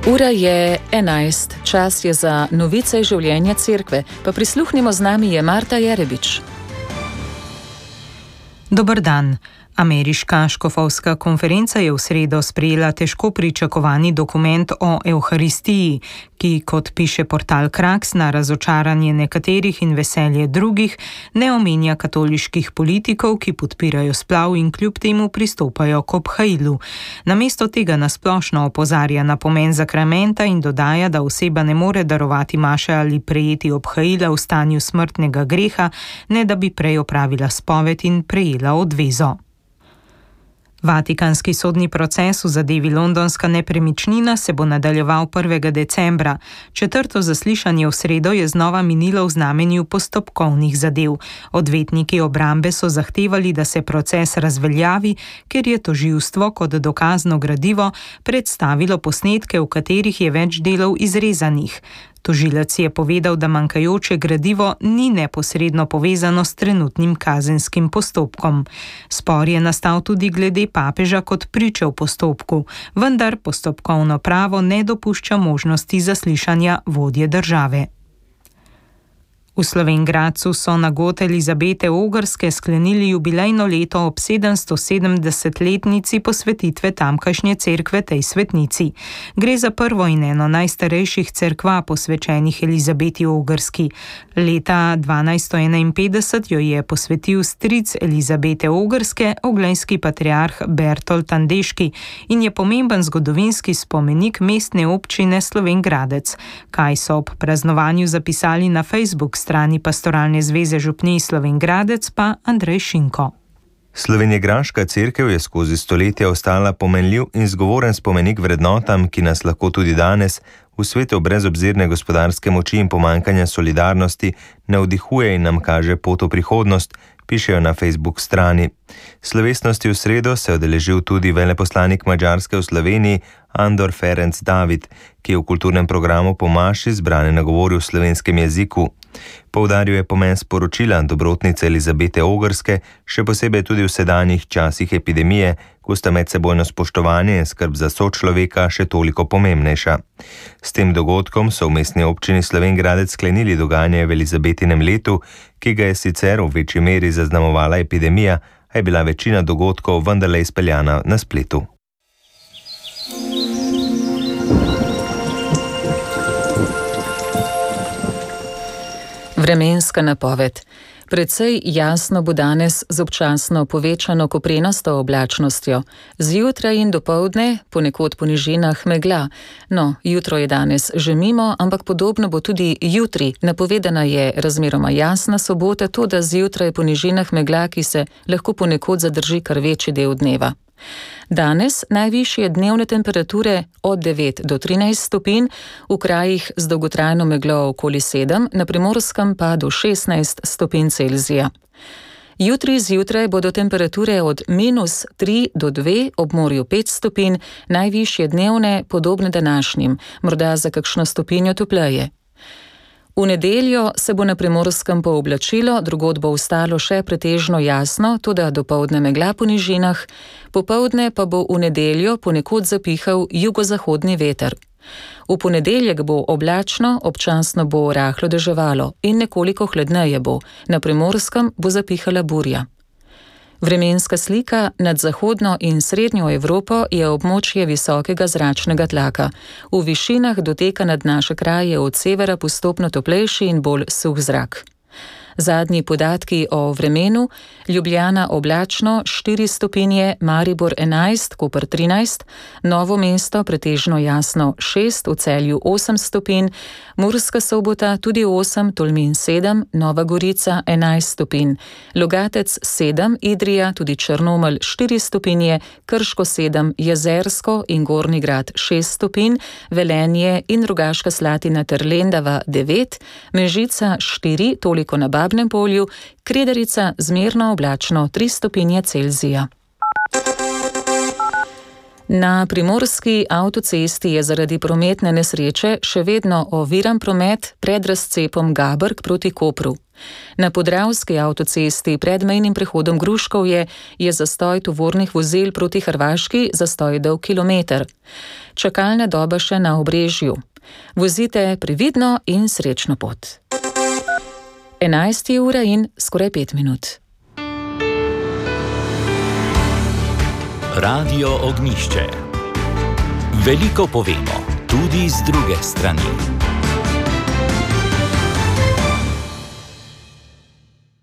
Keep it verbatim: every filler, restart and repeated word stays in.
Ura je enajst, čas je za novice življenja cerkve, pa prisluhnimo, z nami je Marta Jerebič. Dober dan. Ameriška škofovska konferenca je v sredo sprejela težko pričakovani dokument o Evharistiji, ki, kot piše portal Kraks, na razočaranje nekaterih in veselje drugih, ne omenja katoliških politikov, ki podpirajo splav in kljub temu pristopajo k obhajilu. Namesto tega nasplošno opozarja na pomen zakramenta in dodaja, da oseba ne more darovati maše ali prejeti obhajila v stanju smrtnega greha, ne da bi prej opravila spoved in prejela odvezo. Vatikanski sodni proces v zadevi londonska nepremičnina se bo nadaljeval prvega decembra. Četrto zaslišanje v sredo je znova minilo v znamenju postopkovnih zadev. Odvetniki obrambe so zahtevali, da se proces razveljavi, ker je tožilstvo kot dokazno gradivo predstavilo posnetke, v katerih je več delov izrezanih. Tožilec je povedal, da manjkajoče gradivo ni neposredno povezano s trenutnim kazenskim postopkom. Spor je nastal tudi glede papeža kot priče v postopku, vendar postopkovno pravo ne dopušča možnosti zaslišanja vodje države. V Slovenj Gradcu so na god Elizabete Ogrske sklenili jubilejno leto ob sedemstosedemdesetletnici posvetitve tamkajšnje cerkve tej svetnici. Gre za prvo in eno najstarejših cerkva posvečenih Elizabeti Ogrski. Leta dvanajststo enainpetdeset jo je posvetil stric Elizabete Ogrske, oglejski patriarh Bertolt Andeški, in je pomemben zgodovinski spomenik mestne občine Slovenj Gradec. Kaj so ob praznovanju zapisali na Facebook strani Pastoralne zveze župnij Slovenj Gradec, pa Andrej Šinko. Slovenjegraška cerkev je skozi stoletja ostala pomenljiv in zgovoren spomenik vrednotam, ki nas lahko tudi danes, v svetu brezobzirne gospodarske moči in pomanjkanja solidarnosti, navdihuje in nam kaže pot v prihodnost, pišejo na Facebook strani. Slovesnosti v sredo se je udeležil tudi veleposlanik Madžarske v Sloveniji Andor Ferenc David, ki je v kulturnem programu po maši zbrane nagovoril v slovenskem jeziku. Poudaril je pomen sporočila dobrotnice Elizabete Ogrske, še posebej tudi v sedanjih časih epidemije, ko sta medsebojno spoštovanje in skrb za sočloveka še toliko pomembnejša. S tem dogodkom so v mestni občini Slovenj Gradec sklenili dogajanje v Elizabetinem letu, ki ga je sicer v večji meri zaznamovala epidemija, a je bila večina dogodkov vendarle izpeljana na spletu. Vremenska napoved. Precej jasno bo danes z občasno povečano koprenasto oblačnostjo. Zjutraj in dopoldne ponekod po nižinah megla. No, jutro je danes že mimo, ampak podobno bo tudi jutri. Napovedana je razmeroma jasna sobota, to da zjutraj po nižinah megla, ki se lahko ponekod zadrži kar večji del dneva. Danes najvišje dnevne temperature od devet do trinajst stopinj, v krajih z dolgotrajno meglo okoli sedem, na Primorskem pa do šestnajst stopinj Celzija. Jutri zjutraj bodo temperature od minus tri do dve, ob morju pet stopinj, najvišje dnevne podobne današnjim, morda za kakšno stopinjo topleje. V nedeljo se bo na Primorskem pooblačilo, drugod bo ostalo še pretežno jasno, toda dopoldne megla po nižinah, popoldne pa bo v nedeljo ponekod zapihal jugozahodni veter. V ponedeljek bo oblačno, občasno bo rahlo deževalo in nekoliko hladneje bo, na Primorskem bo zapihala burja. Vremenska slika nad zahodno in srednjo Evropo je območje visokega zračnega tlaka. V višinah doteka nad naše kraje od severa postopno toplejši in bolj suh zrak. Zadnji podatki o vremenu: Ljubljana oblačno štiri stopinje, Maribor enajst, Koper trinajst, Novo mesto pretežno jasno šest, v Celju osem stopinj, Murska Sobota tudi osem, Tolmin sedem, Nova Gorica enajst stopinj, Logatec sedem, Idrija tudi Črnomelj štiri stopinje, Krško sedem, Jezersko in Gornji Grad šest stopinj, Velenje in Rogaška Slatina ter Lendava devet, Mežica štiri, toliko na Babnem Polju, Kredarica zmerno oblačno tri stopinje Celzija. Na primorski avtocesti je zaradi prometne nesreče še vedno oviran promet pred razcepom Gabrk proti Kopru. Na podravski avtocesti pred mejnim prehodom Gruškovje je zastoj tovornih vozil proti Hrvaški, zastoj dolg kilometer. Čakalna doba še na Obrežju. Vozite previdno in srečno pot. enajsta ura in skoraj pet minut. Radio Ognjišče. Veliko povemo, tudi z druge strani.